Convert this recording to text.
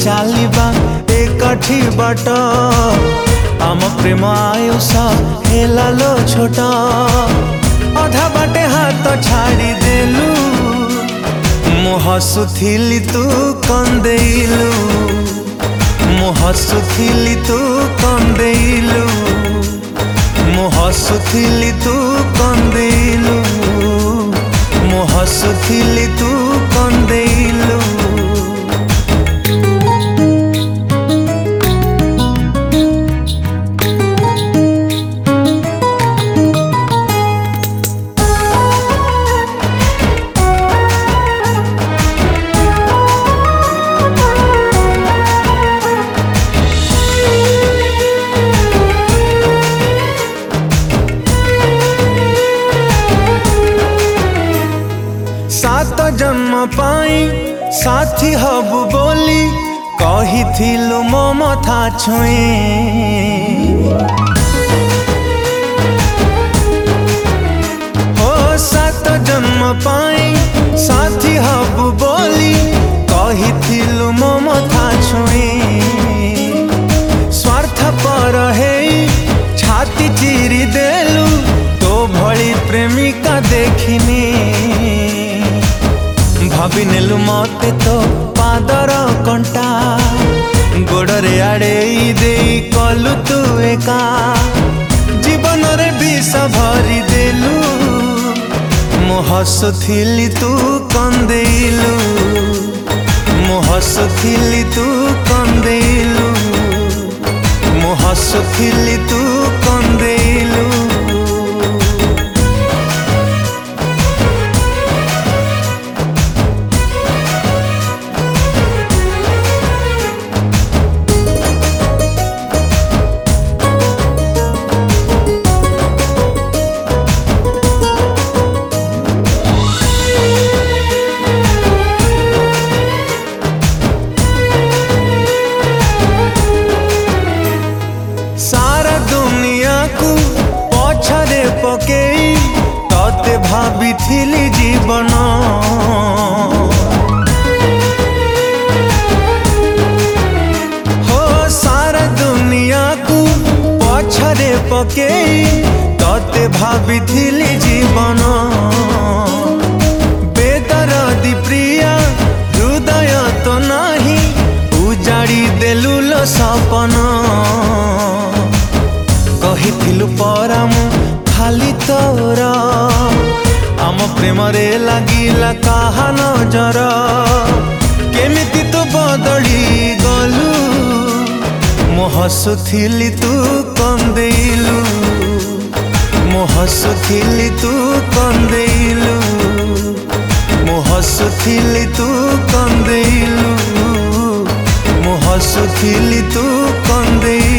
चलिबा एकठी बाट आम प्रेम आयुष हेला लो छोट अधा बाटे हाथ छाड़ी देलु मु हसुथिली तू कंदेलु मु हसुथिली तू कंदेलु मु हसुथिली तू कंदेलु मु हसुथिली तू कंदेलु। सात जन्म पाई साथी हबु बोली कही थिलु मो मथा छुए हो सात जन्म पाई साथी हबु बोली कही थिलु मो मथा छुए स्वार्थ पर हे छाती चिरी देलु तो भली प्रेमिका देखिनी भाभी नेलु मते तो पादर कंटा गोड़े आड़े दे कलु तू एका जीवन रे विष भरी देलु मु हसुथिली तू कंदेलु मु हसुथिली तू कंदेलु मु हसुथिली तू कंदेलु। सारा दुनिया को पछरे पकेई तते भाभी थिली जीवन हो सारा दुनिया को पछरे पकेई तते भाभी थिली जीवन बेदरदी प्रिया हृदय तो नाही उजाड़ी देलु लो सपना कही पराम खाली तोर आम प्रेम रे लागिला कहा नजर केमिति तो बदली गलु मु हसुथिली तू कंदेलु मु हसुथिली तू कंदेलु मु हसुथिली तू कंदेलु मु हसुथिली तू कंदेलु।